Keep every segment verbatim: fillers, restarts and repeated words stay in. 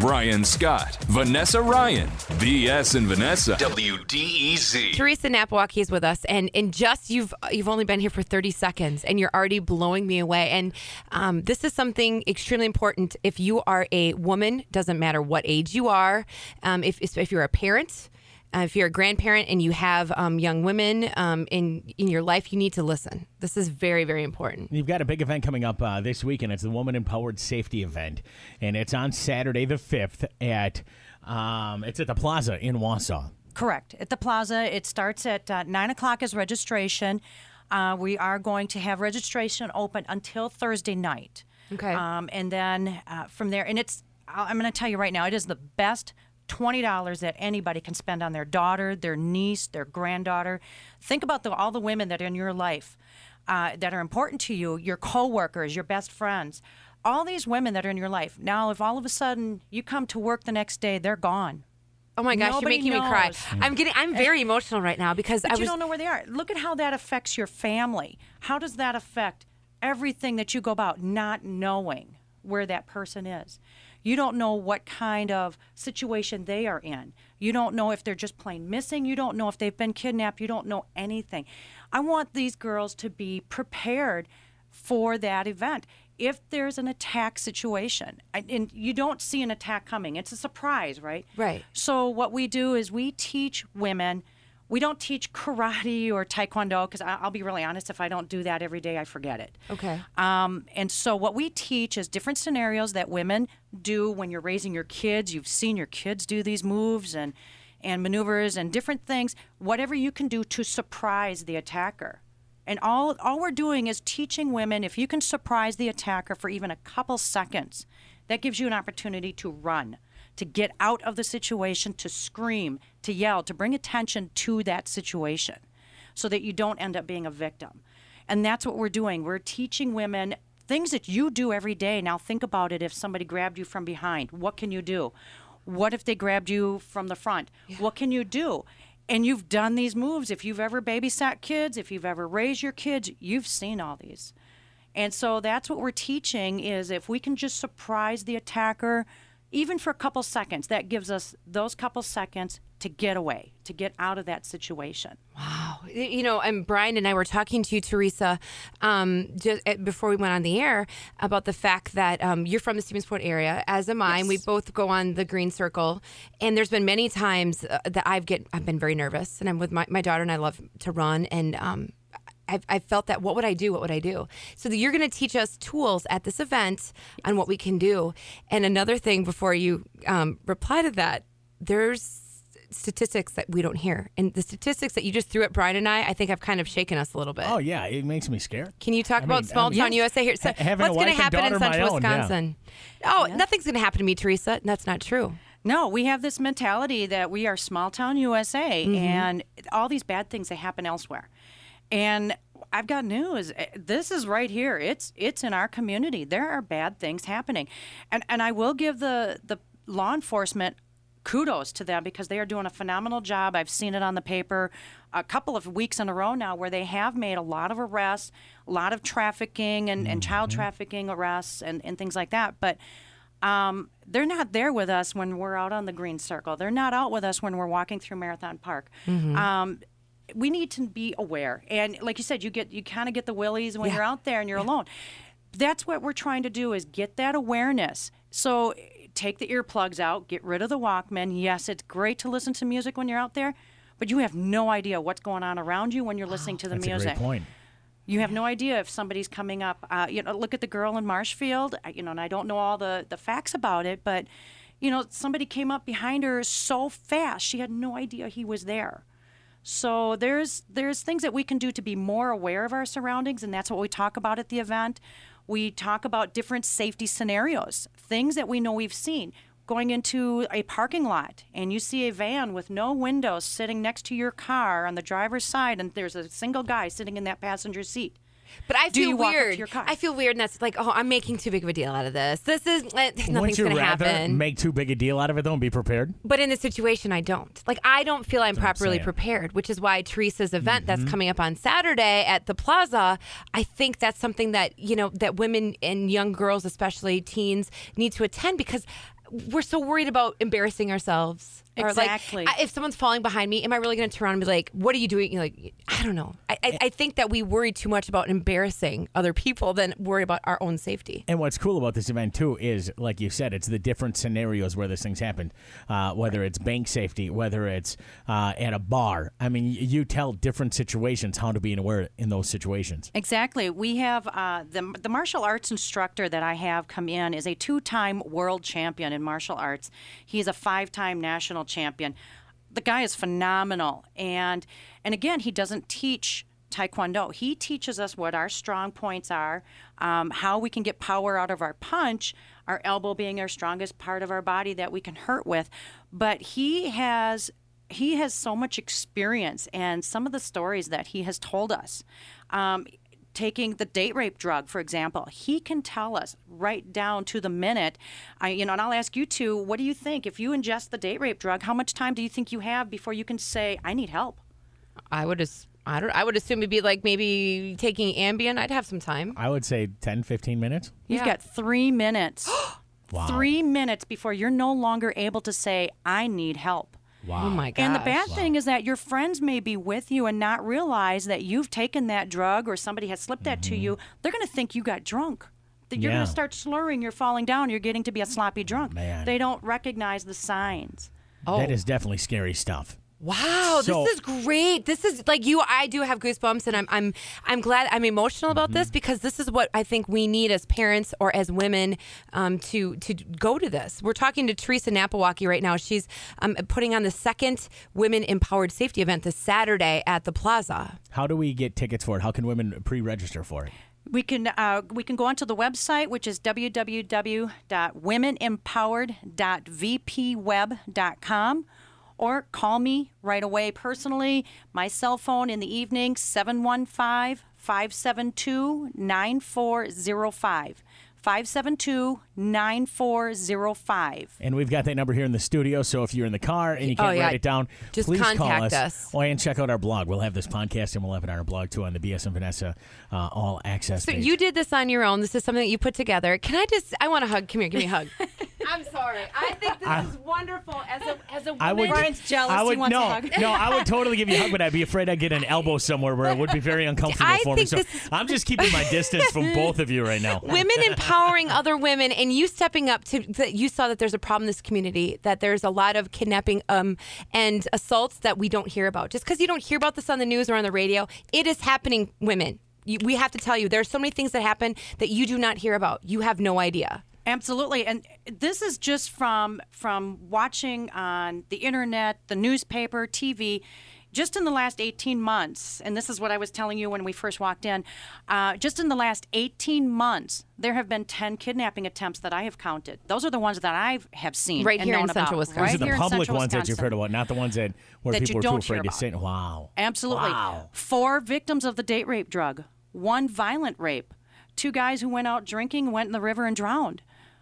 Brian Scott, Vanessa Ryan, B S and Vanessa, W D E Z. Teresa Napawaki is with us, and and just you've you've only been here for thirty seconds, and you're already blowing me away. And um, this is something extremely important. If you are a woman, doesn't matter what age you are, um, if if you're a parent. Uh, if you're a grandparent and you have um, young women um, in in your life, you need to listen. This is very, very important. You've got a big event coming up uh, this weekend. It's the Woman Empowered Safety Event, and it's on Saturday the fifth at um, it's at the Plaza in Wausau. Correct. At the Plaza, it starts at uh, nine o'clock is registration. Uh, we are going to have registration open until Thursday night. Okay. Um, and then uh, from there, and it's I'm going to tell you right now, it is the best twenty dollars that anybody can spend on their daughter, their niece, their granddaughter. Think about the, all the women that are in your life uh, that are important to you, your coworkers, your best friends, all these women that are in your life. Now, if all of a sudden you come to work the next day, they're gone. Oh my gosh, Nobody you're making knows. me cry. I'm getting I'm very emotional right now because But I was you don't know where they are. Look at how that affects your family. How does that affect everything that you go about not knowing where that person is? You don't know what kind of situation they are in. You don't know if they're just plain missing. You don't know if they've been kidnapped. You don't know anything. I want these girls to be prepared for that event. If there's an attack situation, and you don't see an attack coming, it's a surprise, right? Right. So what we do is we teach women. We don't teach karate or taekwondo because I'll be really honest, if I don't do that every day, I forget it. Okay. Um, and so what we teach is different scenarios that women do when you're raising your kids. You've seen your kids do these moves and, and maneuvers and different things, whatever you can do to surprise the attacker. And all, all we're doing is teaching women, if you can surprise the attacker for even a couple seconds, that gives you an opportunity to run, to get out of the situation, to scream, to yell, to bring attention to that situation so that you don't end up being a victim. And that's what we're doing. We're teaching women things that you do every day. Now think about it. If somebody grabbed you from behind, what can you do? What if they grabbed you from the front? Yeah. What can you do? And you've done these moves. If you've ever babysat kids, if you've ever raised your kids, you've seen all these. And so that's what we're teaching is if we can just surprise the attacker, even for a couple seconds, that gives us those couple seconds to get away, to get out of that situation. Wow. You know, and Brian and I were talking to you, Teresa, um, just before we went on the air about the fact that um, you're from the Stephensport area, as am I. Yes. And we both go on the Green Circle. And there's been many times uh, that I've get I've been very nervous. And I'm with my, my daughter, and I love to run. And um, I've, I've felt that, what would I do? What would I do? So that you're going to teach us tools at this event on what we can do. And another thing before you um, reply to that, there's statistics that we don't hear. And the statistics that you just threw at Brian and I, I think have kind of shaken us a little bit. Oh, yeah. It makes me scared. Can you talk I about mean, small um, town yes. U S A here? So Ha- having a what's going to wife and happen in daughter of my central own, yeah. Wisconsin? Oh, Yeah. nothing's going to happen to me, Teresa. That's not true. No, we have this mentality that we are small town U S A, Mm-hmm. and all these bad things that happen elsewhere. And I've got news. This is right here. It's it's in our community. There are bad things happening, and and I will give the the law enforcement kudos to them because they are doing a phenomenal job. I've seen it on the paper a couple of weeks in a row now where they have made a lot of arrests, a lot of trafficking and, and child trafficking arrests and, and things like that. But um, they're not there with us when we're out on the Green Circle. They're not out with us when we're walking through Marathon Park. Mm-hmm. Um, we need to be aware. And like you said, you get you kind of get the willies when Yeah. you're out there and you're Yeah. alone. That's what we're trying to do is get that awareness. So take the earplugs out, get rid of the Walkman. Yes, it's great to listen to music when you're out there, but you have no idea what's going on around you when you're listening to the That's music. a great point. You have no idea if somebody's coming up. Uh, you know, look at the girl in Marshfield. I- You know, and I don't know all the, the facts about it, but you know, somebody came up behind her so fast she had no idea he was there. So there's there's things that we can do to be more aware of our surroundings, and that's what we talk about at the event. We talk about different safety scenarios, things that we know we've seen. Going into a parking lot and you see a van with no windows sitting next to your car on the driver's side, and there's a single guy sitting in that passenger seat. But I Do feel you walk up to weird. your car? I feel weird, and that's like, oh, I'm making too big of a deal out of this. This is eh, Wouldn't nothing's you going to rather happen. make too big a deal out of it, though, and be prepared? But in this situation, I don't. Like, I don't feel I'm That's what I'm properly saying. prepared, which is why Teresa's event Mm-hmm. that's coming up on Saturday at the Plaza, I think that's something that, you know, that women and young girls, especially teens, need to attend because we're so worried about embarrassing ourselves. Exactly. Or like, I- if someone's falling behind me, am I really going to turn around and be like, what are you doing? You're like, I don't know. I, I, I think that we worry too much about embarrassing other people than worry about our own safety. And what's cool about this event, too, is, like you said, it's the different scenarios where this thing's happened, uh, whether it's bank safety, whether it's uh, at a bar. I mean, y- you tell different situations how to be aware in those situations. Exactly. We have uh, the, the martial arts instructor that I have come in is a two-time world champion in martial arts. He's a five-time national champion. The guy is phenomenal. And and again, he doesn't teach Taekwondo. He teaches us what our strong points are, um, how we can get power out of our punch, our elbow being our strongest part of our body that we can hurt with. But he has he has so much experience, and some of the stories that he has told us. Um, Taking the date rape drug, for example, he can tell us right down to the minute. I, you know, and I'll ask you two, what do you think? If you ingest the date rape drug, how much time do you think you have before you can say, "I need help"? I would as- I don't I would assume it'd be like maybe taking Ambien. I'd have some time. I would say ten, fifteen minutes. You've Yeah. got three minutes. Wow. Three minutes before you're no longer able to say, "I need help." Wow. Oh my gosh. And the bad thing is that your friends may be with you and not realize that you've taken that drug or somebody has slipped that to you. They're going to think you got drunk. That you're Yeah. going to start slurring, you're falling down, you're getting to be a sloppy drunk. Man. They don't recognize the signs. Oh. That is definitely scary stuff. Wow, So- this is great. This is like you. I do have goosebumps, and I'm I'm I'm glad. I'm emotional about this because this is what I think we need as parents or as women um, to to go to this. We're talking to Teresa Napawaki right now. She's um, putting on the second Women Empowered Safety event this Saturday at the Plaza. How do we get tickets for it? How can women pre-register for it? We can uh, we can go onto the website, which is w w w dot women empowered dot v p web dot com, or call me right away personally. My cell phone in the evening, seven one five, five seven two, nine four zero five. five seven two, nine four zero five. And we've got that number here in the studio, so if you're in the car and you can't Oh, yeah. write it down, Just please call contact us. us. Oh, and check out our blog. We'll have this podcast, and we'll have it on our blog, too, on the B S and Vanessa uh, All Access So page. you did this on your own. This is something that you put together. Can I just? I want a hug. Come here. Give me a hug. I'm sorry. I think this is wonderful. As a as a woman, I would, Brian's jealous. I He would, wants a no, hug. no, I would totally give you a hug, but I'd be afraid I'd get an elbow somewhere where it would be very uncomfortable I for me. think So this is- I'm just keeping my distance from both of you right now. women empowering other women, and you stepping up to that you saw that there's a problem in this community, that there's a lot of kidnapping um, and assaults that we don't hear about. Just because you don't hear about this on the news or on the radio, it is happening, women. You, we have to tell you, there are so many things that happen that you do not hear about. You have no idea. Absolutely, and this is just from from watching on the internet, the newspaper, T V. Just in the last eighteen months, and this is what I was telling you when we first walked in, uh, just in the last eighteen months, there have been ten kidnapping attempts that I have counted. Those are the ones that I have seen. Right and here in known Central about. Wisconsin. Right These are here the in public Central ones that you've Wisconsin. heard about, not the ones that where That you people are too don't afraid hear to about. say. Wow. Absolutely. Wow. Four victims of the date rape drug, one violent rape, two guys who went out drinking, went in the river and drowned.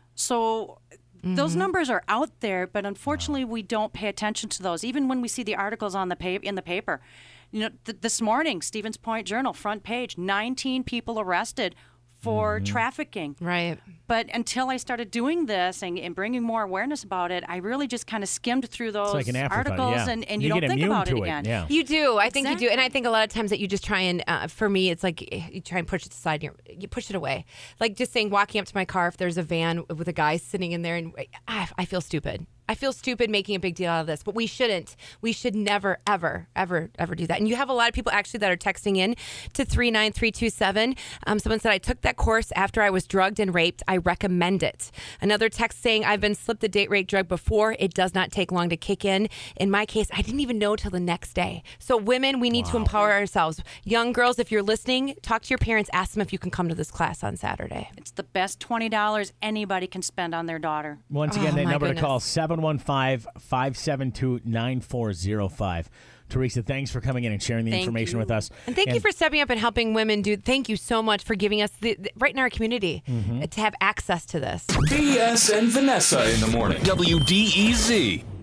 So those numbers are out there, but unfortunately we don't pay attention to those. Even when we see the articles on the pa- in the paper. You know, th- this morning, Stevens Point Journal, front page, nineteen people arrested for trafficking. Right. But until I started doing this and, and bringing more awareness about it, I really just kind of skimmed through those like an afterthought, articles yeah. and, and You you, get don't think immune about to it it, again. yeah. You do. I think you do. And I Exactly. think a lot of times that you just try and, uh, for me, it's like eh, you try and push it aside. And you're, you push it away. Like just saying, walking up to my car, if there's a van with a guy sitting in there, and I, I feel stupid. I feel stupid making a big deal out of this, but we shouldn't. We should never, ever, ever, ever do that. And you have a lot of people actually that are texting in to three nine three two seven. Um, someone said, I took that course after I was drugged and raped. I recommend it. Another text saying, I've been slipped the date rape drug before. It does not take long to kick in. In my case, I didn't even know till the next day. So women, we need to empower ourselves. Young girls, if you're listening, talk to your parents. Ask them if you can come to this class on Saturday. It's the best twenty dollars anybody can spend on their daughter. Once again, Oh, that my number goodness. to call, seven one five, five seven two, nine four zero five. Teresa, thanks for coming in and sharing the Thank information you. with us. And thank you for stepping up and helping women do. Thank you so much for giving us the, the right in our community uh, to have access to this. B S and Vanessa in the morning. W D E Z.